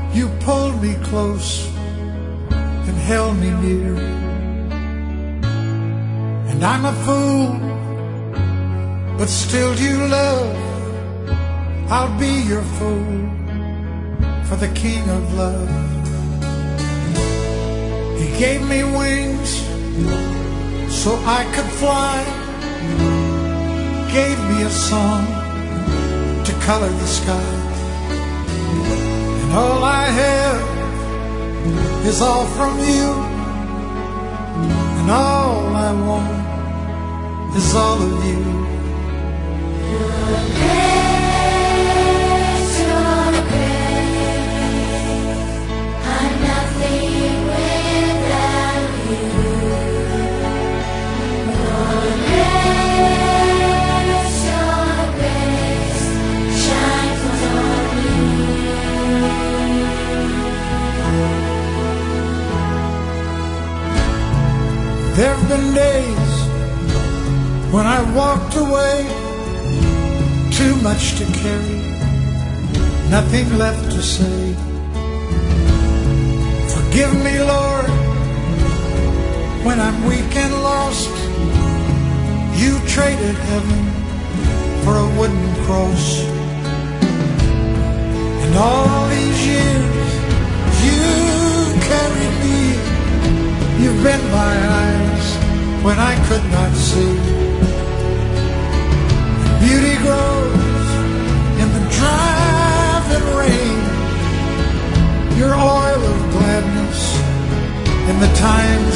You pulled me close and held me near. And I'm a fool, but still you love. I'll be your fool for the King of Love. He gave me wings so I could fly, gave me a song to color the sky. And all I have is all from you, and all I want is all of you. Your grace, I'm nothing without you. Your grace shines on me. There have been days when I walked away, too much to carry, nothing left to say. Forgive me, Lord, when I'm weak and lost. You traded heaven for a wooden cross. And all these years you carried me. You've been my eyes when I could not see. Beauty grows in the driving rain. Your oil of gladness in the time